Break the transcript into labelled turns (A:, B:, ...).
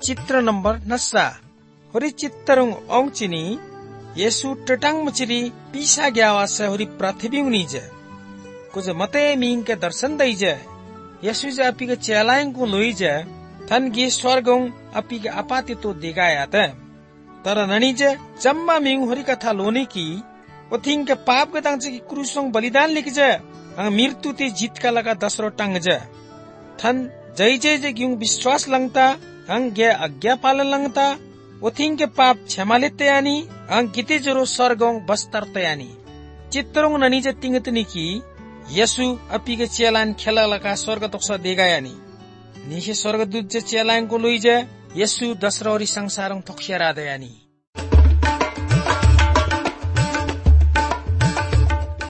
A: चित्र नंबर नस्सा होरी चित्तरुंग औंचिनी येसु टटांग मचिरी पीसा ग्यावा से होरी पृथ्वी उनीज कुछ मते मींग के दर्शन दईज येसु जे अपी के चेलाएं को लोईज थन गी स्वर्गों अपी के अपाति तो दिगाया तर ननीज जम्मा मींग होरी कथा लोने की ओथिंग के पाप के तंग की क्रूसों बलिदान लिख ज मृत्यु ते जीत का लगा दसरो टंग ज थन जय जय जे ग्यूं विश्वास लंगता अंग गे आज्ञा पालन लंगता ओथिंग के पाप क्षमा लेते यानी अंग गीते जरो स्वर्गों बस्तर तयानी चित्तरों ननी जे तिंगतनी की यसु अपी के चेलान खेला लगा स्वर्ग तोक्सा देगा यानी निशे स्वर्गदूत जे चेलान को लोई जे यसु दसरोरी संसारों तोक्सिया राधा यानी